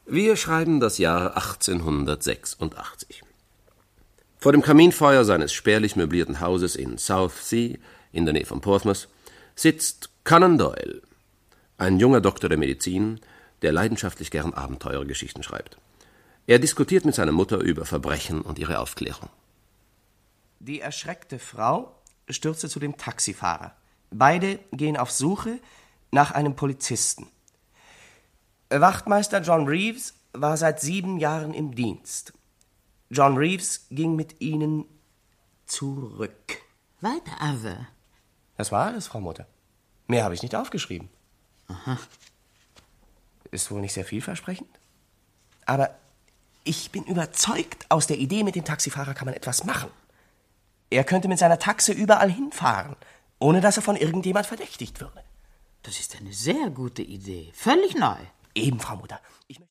Wir schreiben das Jahr 1886. Vor dem Kaminfeuer seines spärlich möblierten Hauses in Southsea, in der Nähe von Portsmouth, sitzt Conan Doyle, ein junger Doktor der Medizin, der leidenschaftlich gern Abenteuergeschichten schreibt. Er diskutiert mit seiner Mutter über Verbrechen und ihre Aufklärung. Die erschreckte Frau stürzte zu dem Taxifahrer. Beide gehen auf Suche nach einem Polizisten. Wachtmeister John Reeves war seit 7 Jahren im Dienst. John Reeves ging mit ihnen zurück. Weiter aber. Das war alles, Frau Mutter. Mehr habe ich nicht aufgeschrieben. Aha. Ist wohl nicht sehr vielversprechend. Aber ich bin überzeugt, aus der Idee mit dem Taxifahrer kann man etwas machen. Er könnte mit seiner Taxe überall hinfahren, ohne dass er von irgendjemand verdächtigt würde. Das ist eine sehr gute Idee. Völlig neu. Eben, Frau Mutter.